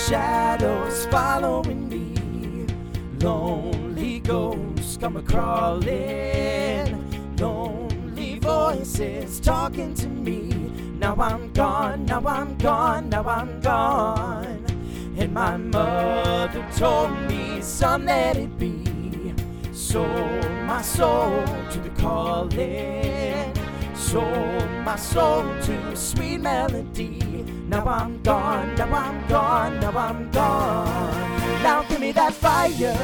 shadows following me. Lonely ghosts come a-crawling, lonely voices talking to me. Now I'm gone, now I'm gone, now I'm gone. And my mother told me, son, let it be. Sold my soul to the calling, sold my soul to a sweet melody. Now I'm gone, now I'm gone, now I'm gone. Now give me that fire.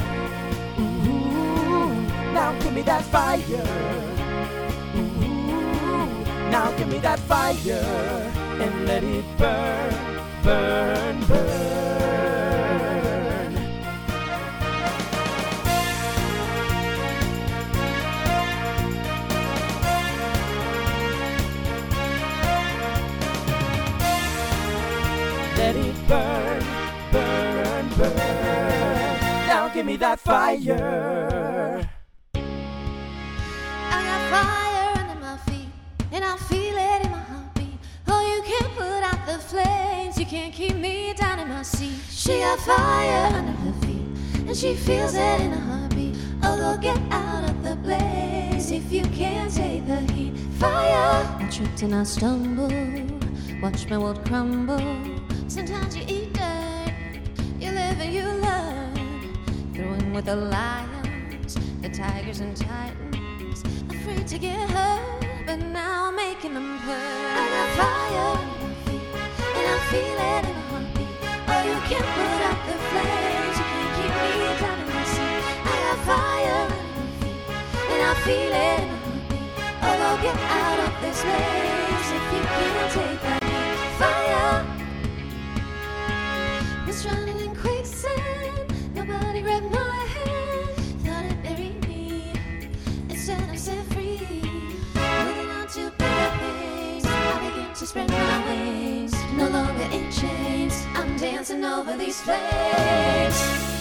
Ooh, now give me that fire. Ooh, now give me that fire and let it burn, burn, burn. Let it burn, burn, burn. Now give me that fire. I got fire under my feet, and I feel it in my heartbeat. Oh, you can't put out the flames, you can't keep me down in my seat. She got fire under her feet, and she feels it in her heartbeat. Oh, go get out of the blaze if you can't take the heat. Fire! I tripped and I stumbled, watch my world crumble. Sometimes you eat dirt, you live and you learn. Throwing with the lions, the tigers and titans. Afraid to get hurt, but now I'm making them hurt. I got fire in my feet, and I feel it in my heartbeat. Oh, you can't put out the flames, you can't keep me down in my seat. I got fire in my feet, and I feel it in my heartbeat. Oh, go get out of this place if you can't take the heat. Fire! Was drowning in quicksand, nobody grabbed my hand. Thought it buried me, instead I'm set free. Holding on to better things, I begin to spread my wings. No longer in chains, I'm dancing over these flames.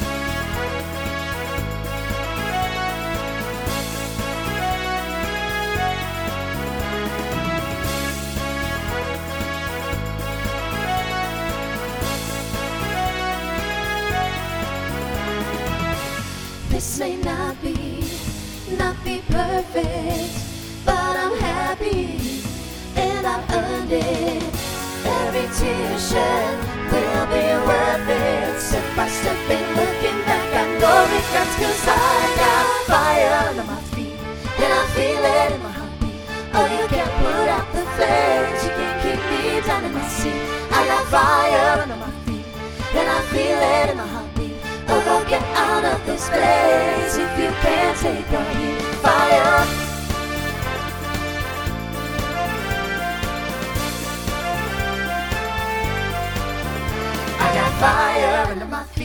This may not be perfect, but I'm happy, and I've earned it. Every tear shed will be worth it. Step by step and looking back, I know regrets, 'cause I got fire under my feet, and I feel it in my heartbeat. Oh, you can't put out the flames, you can't keep me down in my seat. I got fire under my feet, and I feel it in my heartbeat. Oh, go get out of this place if you can't take the heat. Fire! I got fire under my feet.